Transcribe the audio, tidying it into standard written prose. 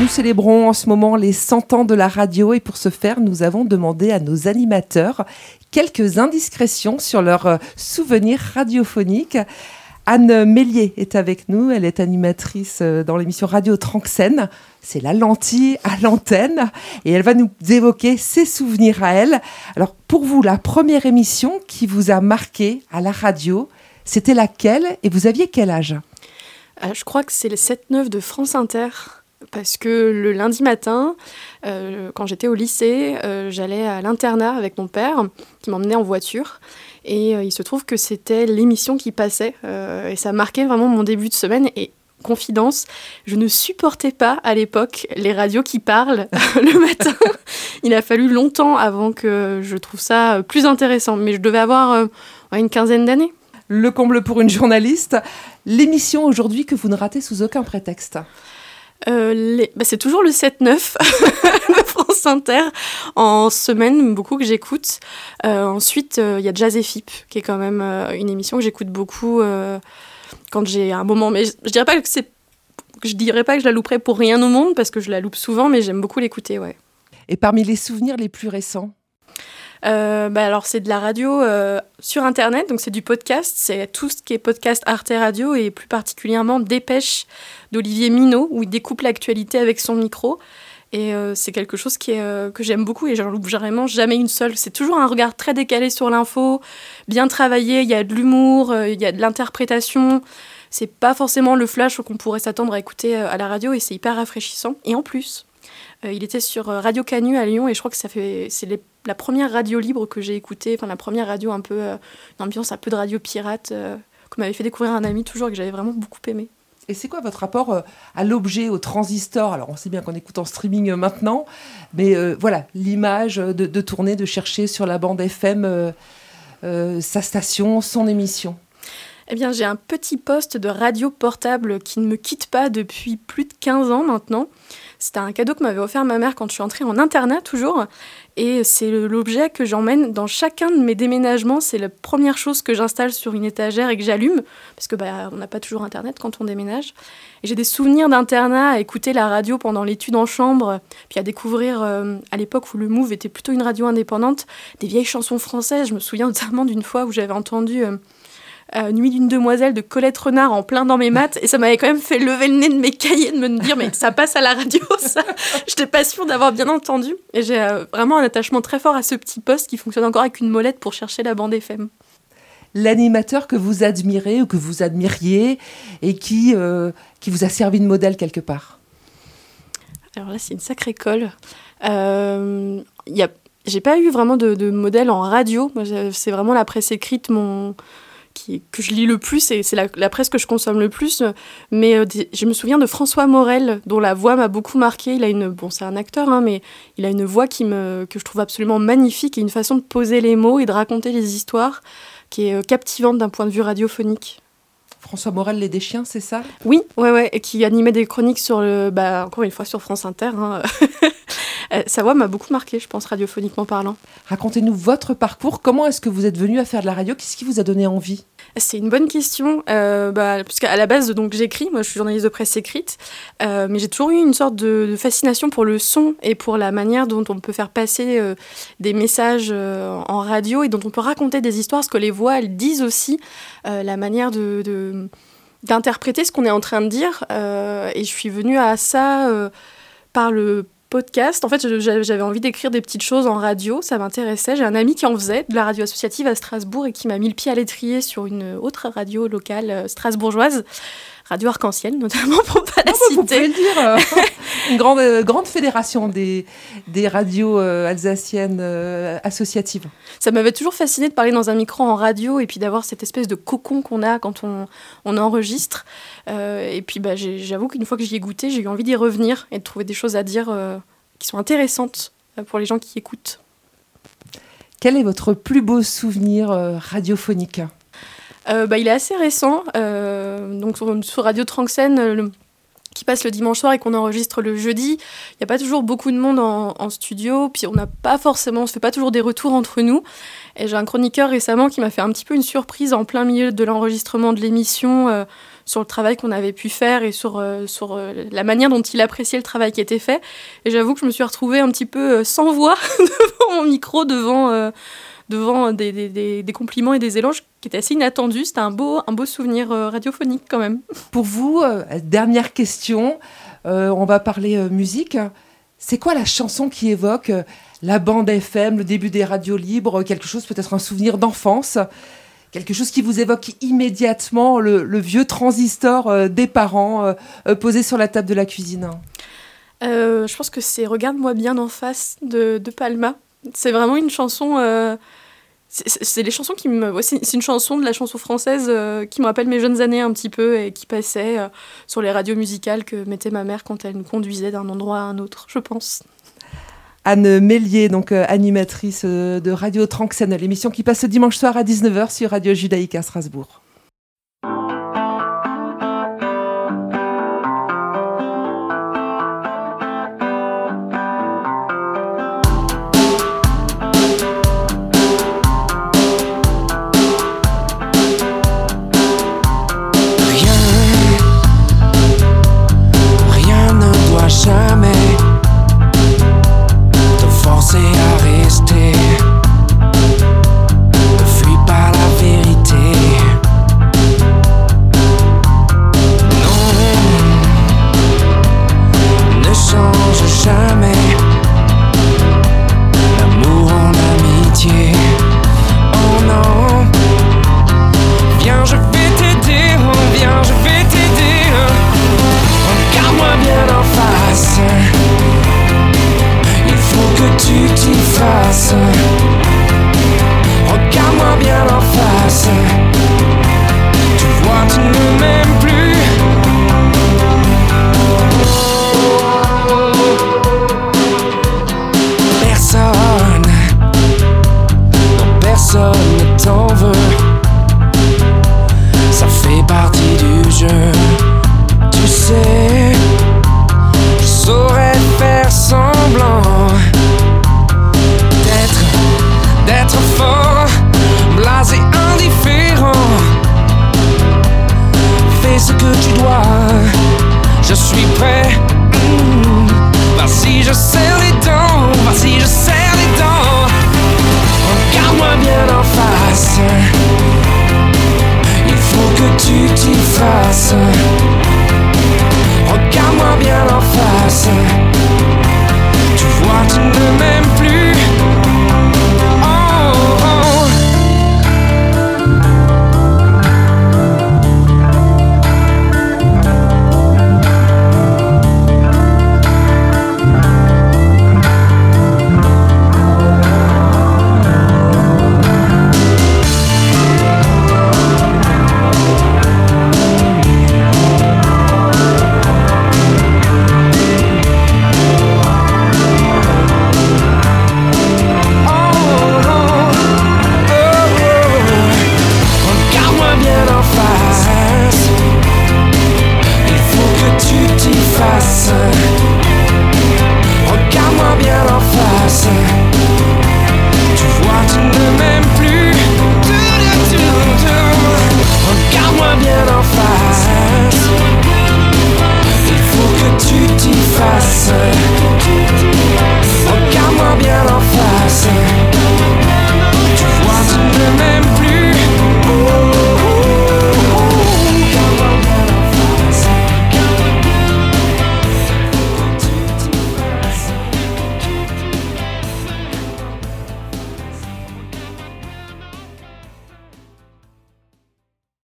Nous célébrons en ce moment les 100 ans de la radio et pour ce faire, nous avons demandé à nos animateurs quelques indiscrétions sur leurs souvenirs radiophoniques. Anne Mélier est avec nous, elle est animatrice dans l'émission Radio Tranxène. C'est la lentille à l'antenne et elle va nous évoquer ses souvenirs à elle. Alors pour vous, la première émission qui vous a marqué à la radio, c'était laquelle et vous aviez quel âge ? Je crois que c'est le 7-9 de France Inter, parce que le lundi matin, quand j'étais au lycée, j'allais à l'internat avec mon père, qui m'emmenait en voiture. Et il se trouve que c'était l'émission qui passait, et ça marquait vraiment mon début de semaine. Et confidence, je ne supportais pas à l'époque les radios qui parlent le matin. Il a fallu longtemps avant que je trouve ça plus intéressant, mais je devais avoir une quinzaine d'années. Le comble pour une journaliste. L'émission aujourd'hui que vous ne ratez sous aucun prétexte. C'est toujours le 7-9 de France Inter en semaine, beaucoup que j'écoute. Ensuite, il y a Jazz et Fip, qui est quand même une émission que j'écoute beaucoup quand j'ai un moment. Mais je dirais pas que je la louperais pour rien au monde, parce que je la loupe souvent, mais j'aime beaucoup l'écouter, ouais. Et parmi les souvenirs les plus récents ? Alors c'est de la radio sur internet, donc c'est du podcast, c'est tout ce qui est podcast Arte Radio et plus particulièrement Dépêche d'Olivier Minot, où il découpe l'actualité avec son micro, et c'est quelque chose que j'aime beaucoup et j'en loupe vraiment jamais une seule. C'est toujours un regard très décalé sur l'info, bien travaillé, il y a de l'humour, il y a de l'interprétation, c'est pas forcément le flash qu'on pourrait s'attendre à écouter à la radio, et c'est hyper rafraîchissant. Et en plus, il était sur Radio Canu à Lyon, et je crois que c'est la première radio libre que j'ai écoutée, enfin la première radio un peu, une ambiance un peu de radio pirate, que m'avait fait découvrir un ami toujours et que j'avais vraiment beaucoup aimé. Et c'est quoi votre rapport à l'objet, au transistor ? Alors on sait bien qu'on écoute en streaming maintenant, mais voilà, l'image de tourner, de chercher sur la bande FM sa station, son émission. Eh bien, j'ai un petit poste de radio portable qui ne me quitte pas depuis plus de 15 ans maintenant. C'était un cadeau que m'avait offert ma mère quand je suis entrée en internat, toujours. Et c'est l'objet que j'emmène dans chacun de mes déménagements. C'est la première chose que j'installe sur une étagère et que j'allume, parce que on n'a pas toujours Internet quand on déménage. Et j'ai des souvenirs d'internat à écouter la radio pendant l'étude en chambre, puis à découvrir, à l'époque où le Move était plutôt une radio indépendante, des vieilles chansons françaises. Je me souviens notamment d'une fois où j'avais entendu... Nuit d'une demoiselle de Colette Renard en plein dans mes maths, et ça m'avait quand même fait lever le nez de mes cahiers, de me dire mais ça passe à la radio, ça. J'étais pas sûre d'avoir bien entendu, et j'ai vraiment un attachement très fort à ce petit poste qui fonctionne encore avec une molette pour chercher la bande FM. L'animateur que vous admirez ou que vous admiriez et qui vous a servi de modèle quelque part ? Alors là, c'est une sacrée colle. J'ai pas eu vraiment de modèle en radio. Moi, c'est vraiment la presse écrite que je lis le plus, et c'est la presse que je consomme le plus. Mais je me souviens de François Morel, dont la voix m'a beaucoup marquée. C'est un acteur, mais il a une voix que je trouve absolument magnifique, et une façon de poser les mots et de raconter les histoires qui est captivante d'un point de vue radiophonique. François Morel, Les Deschiens, c'est ça ? Oui, ouais, et qui animait des chroniques encore une fois sur France Inter. Sa voix m'a beaucoup marquée, je pense, radiophoniquement parlant. Racontez-nous votre parcours. Comment est-ce que vous êtes venu à faire de la radio ? Qu'est-ce qui vous a donné envie ? C'est une bonne question, puisqu'à la base, donc, j'écris, moi je suis journaliste de presse écrite, mais j'ai toujours eu une sorte de fascination pour le son et pour la manière dont on peut faire passer des messages en radio, et dont on peut raconter des histoires, parce que les voix, elles disent aussi la manière d'interpréter ce qu'on est en train de dire, et je suis venue à ça par le podcast. En fait, j'avais envie d'écrire des petites choses en radio, ça m'intéressait. J'ai un ami qui en faisait de la radio associative à Strasbourg et qui m'a mis le pied à l'étrier sur une autre radio locale strasbourgeoise, Radio Arc-en-Ciel notamment, pour pas la citer. Vous pouvez le dire. Une grande fédération des radios alsaciennes associatives. Ça m'avait toujours fasciné de parler dans un micro en radio, et puis d'avoir cette espèce de cocon qu'on a quand on enregistre. Et puis j'avoue qu'une fois que j'y ai goûté, j'ai eu envie d'y revenir et de trouver des choses à dire qui sont intéressantes pour les gens qui écoutent. Quel est votre plus beau souvenir radiophonique ? Il est assez récent, donc sur Radio Tranxène, qui passe le dimanche soir et qu'on enregistre le jeudi. Il n'y a pas toujours beaucoup de monde en studio, puis on ne se fait pas toujours des retours entre nous. Et j'ai un chroniqueur récemment qui m'a fait un petit peu une surprise en plein milieu de l'enregistrement de l'émission sur le travail qu'on avait pu faire et sur la manière dont il appréciait le travail qui était fait. Et j'avoue que je me suis retrouvée un petit peu sans voix devant mon micro, devant des compliments et des éloges qui étaient assez inattendus. C'était un beau souvenir radiophonique quand même. Pour vous, dernière question, on va parler musique. C'est quoi la chanson qui évoque la bande FM, le début des radios libres, quelque chose, peut-être un souvenir d'enfance, quelque chose qui vous évoque immédiatement le vieux transistor des parents posé sur la table de la cuisine? Je pense que c'est « Regarde-moi bien en face » de Palma. C'est vraiment une chanson... c'est les chansons qui me... c'est une chanson de la chanson française qui me rappelle mes jeunes années un petit peu et qui passait sur les radios musicales que mettait ma mère quand elle nous conduisait d'un endroit à un autre, je pense. Anne Mélier, donc animatrice de Radio Tranxène, l'émission qui passe le dimanche soir à 19h sur Radio Judaïque à Strasbourg. Rien ne doit jamais te forcer à rester. Ne fuis pas la vérité. Non, ne change jamais l'amour en amitié. Oh non, viens, je vais t'aider. Oh, viens, je vais t'aider. Regarde-moi bien en face. Il faut que tu t'y fasses. Regarde-moi bien en face. Tu vois, tu ne m'aimes plus. Personne, non, personne ne t'en veut. Ça fait partie du jeu. Tu sais, je saurais faire semblant d'être fort, blasé, indifférent. Fais ce que tu dois, je suis prêt